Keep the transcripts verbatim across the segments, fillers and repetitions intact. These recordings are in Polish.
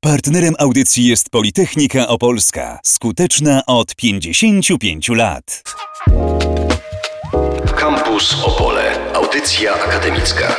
Partnerem audycji jest Politechnika Opolska, skuteczna od pięćdziesięciu pięciu lat. Campus Opole. Audycja akademicka.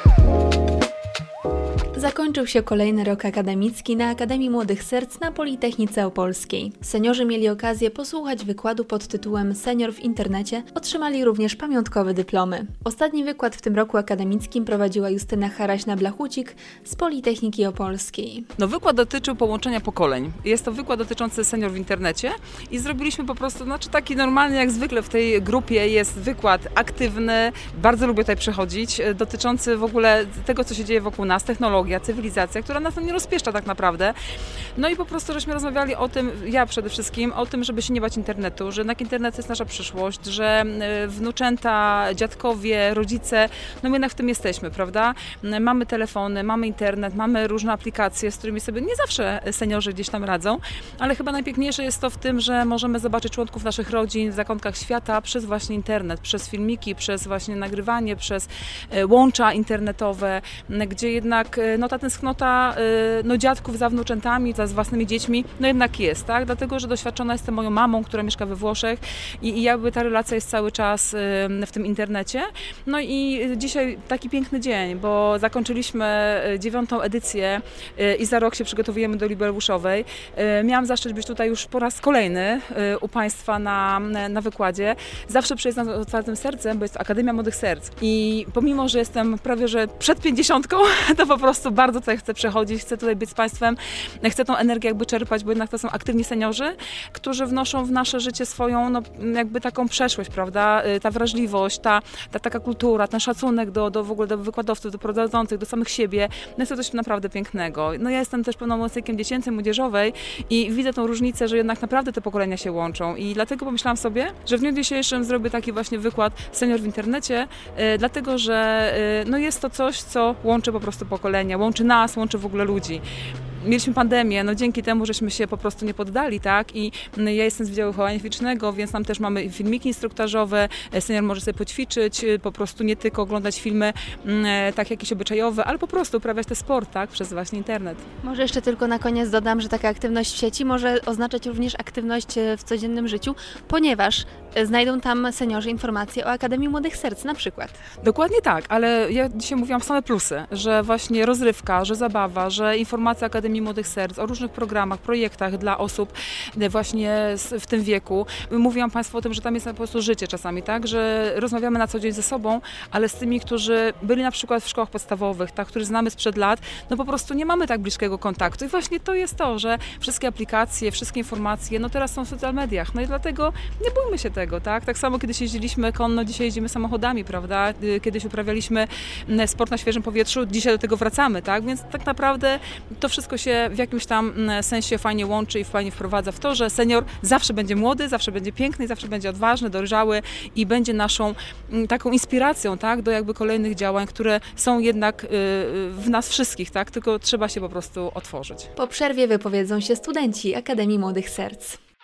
Zakończył się kolejny rok akademicki na Akademii Młodych Serc na Politechnice Opolskiej. Seniorzy mieli okazję posłuchać wykładu pod tytułem Senior w internecie, otrzymali również pamiątkowe dyplomy. Ostatni wykład w tym roku akademickim prowadziła Justyna Haraśna-Blachucik z Politechniki Opolskiej. No, wykład dotyczył połączenia pokoleń. Jest to wykład dotyczący senior w internecie i zrobiliśmy po prostu, znaczy taki normalny jak zwykle w tej grupie jest wykład aktywny, bardzo lubię tutaj przychodzić, dotyczący w ogóle tego, co się dzieje wokół nas, technologia, cywilizacja, która nas nie rozpieszcza tak naprawdę. No i po prostu żeśmy rozmawiali o tym, ja przede wszystkim, o tym, żeby się nie bać internetu, że jednak internet jest nasza przyszłość, że wnuczęta, dziadkowie, rodzice, no my jednak w tym jesteśmy, prawda? Mamy telefony, mamy internet, mamy różne aplikacje, z którymi sobie nie zawsze seniorzy gdzieś tam radzą, ale chyba najpiękniejsze jest to w tym, że możemy zobaczyć członków naszych rodzin w zakątkach świata przez właśnie internet, przez filmiki, przez właśnie nagrywanie, przez łącza internetowe, gdzie jednak no ta tęsknota no, dziadków za wnuczętami, za z własnymi dziećmi, no jednak jest, tak? Dlatego, że doświadczona jestem moją mamą, która mieszka we Włoszech i, i jakby ta relacja jest cały czas w tym internecie. No i dzisiaj taki piękny dzień, bo zakończyliśmy dziewiątą edycję i za rok się przygotowujemy do jubileuszowej. Miałam zaszczyt być tutaj już po raz kolejny u Państwa na, na wykładzie. Zawsze przyjeżdżam z otwartym sercem, bo jest to Akademia Młodych Serc i pomimo, że jestem prawie, że przed pięćdziesiątką, to po prostu bardzo tutaj chcę przechodzić, chcę tutaj być z Państwem, chcę tą energię jakby czerpać, bo jednak to są aktywni seniorzy, którzy wnoszą w nasze życie swoją, no jakby taką przeszłość, prawda, ta wrażliwość, ta, ta taka kultura, ten szacunek do, do w ogóle do wykładowców, do prowadzących, do samych siebie, no jest to coś naprawdę pięknego. No ja jestem też pełnomocnikiem dziecięcej, młodzieżowej i widzę tą różnicę, że jednak naprawdę te pokolenia się łączą i dlatego pomyślałam sobie, że w dniu dzisiejszym zrobię taki właśnie wykład Senior w internecie, yy, dlatego, że yy, no jest to coś, co łączy po prostu pokolenia, łączy nas, łączy w ogóle ludzi. Mieliśmy pandemię, no dzięki temu, żeśmy się po prostu nie poddali, tak? I ja jestem z Wydziału Wychowania Fizycznego, więc tam też mamy filmiki instruktażowe, senior może sobie poćwiczyć, po prostu nie tylko oglądać filmy tak jakieś obyczajowe, ale po prostu uprawiać ten sport, tak? Przez właśnie internet. Może jeszcze tylko na koniec dodam, że taka aktywność w sieci może oznaczać również aktywność w codziennym życiu, ponieważ znajdą tam seniorzy informacje o Akademii Młodych Serc na przykład. Dokładnie tak, ale ja dzisiaj mówiłam same plusy, że właśnie rozrywka, że zabawa, że informacja Akademii Młodych Serc, o różnych programach, projektach dla osób właśnie w tym wieku. Mówiłam Państwu o tym, że tam jest po prostu życie czasami, tak, że rozmawiamy na co dzień ze sobą, ale z tymi, którzy byli na przykład w szkołach podstawowych, tak, których znamy sprzed lat, no po prostu nie mamy tak bliskiego kontaktu i właśnie to jest to, że wszystkie aplikacje, wszystkie informacje, no teraz są w social mediach, no i dlatego nie bójmy się tego, tak, tak samo kiedyś jeździliśmy konno, dzisiaj jeździmy samochodami, prawda, kiedyś uprawialiśmy sport na świeżym powietrzu, dzisiaj do tego wracamy, tak, więc tak naprawdę to wszystko się w jakimś tam sensie fajnie łączy i fajnie wprowadza w to, że senior zawsze będzie młody, zawsze będzie piękny, zawsze będzie odważny, dojrzały i będzie naszą taką inspiracją, tak, do jakby kolejnych działań, które są jednak w nas wszystkich, tak, tylko trzeba się po prostu otworzyć. Po przerwie wypowiedzą się studenci Akademii Młodych Serc.